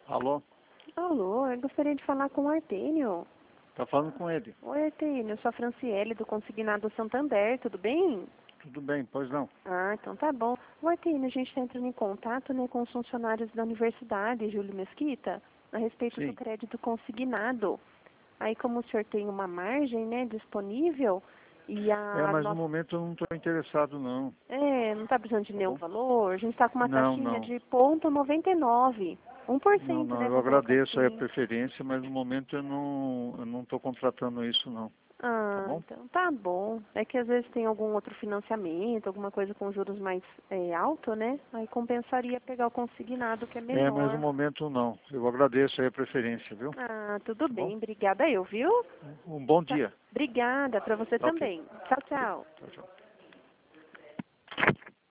Alô? Alô, eu gostaria de falar com o Artênio. Tá falando com ele. Oi, Artênio, eu sou a Franciele do Consignado Santander, tudo bem? Tudo bem, pois não. Ah, então tá bom. O Artênio, a gente está entrando em contato, né, com os funcionários da Universidade, Júlio Mesquita, a respeito do Sim. crédito consignado. Aí, como o senhor tem uma margem, né, disponível, e a Mas no nossa... momento eu não estou interessado, não. Não está precisando de Tá nenhum bom? valor, a gente está com uma Não, taxinha não. de 0,99, Não, 1%, não. né, Eu por colocar agradeço aí a assim. preferência, mas no momento eu não estou contratando isso, não. Tá Ah, bom? então tá bom. É que às vezes tem algum outro financiamento, alguma coisa com juros mais alto, né? Aí compensaria pegar o consignado, que é Mas no menor. momento não. Eu agradeço aí a preferência, viu? Ah, tudo Tá bom? bem. Obrigada eu, viu? Um bom Tá. dia. Obrigada para você Ok. também. Tchau, Ok. tchau. Tchau, tchau.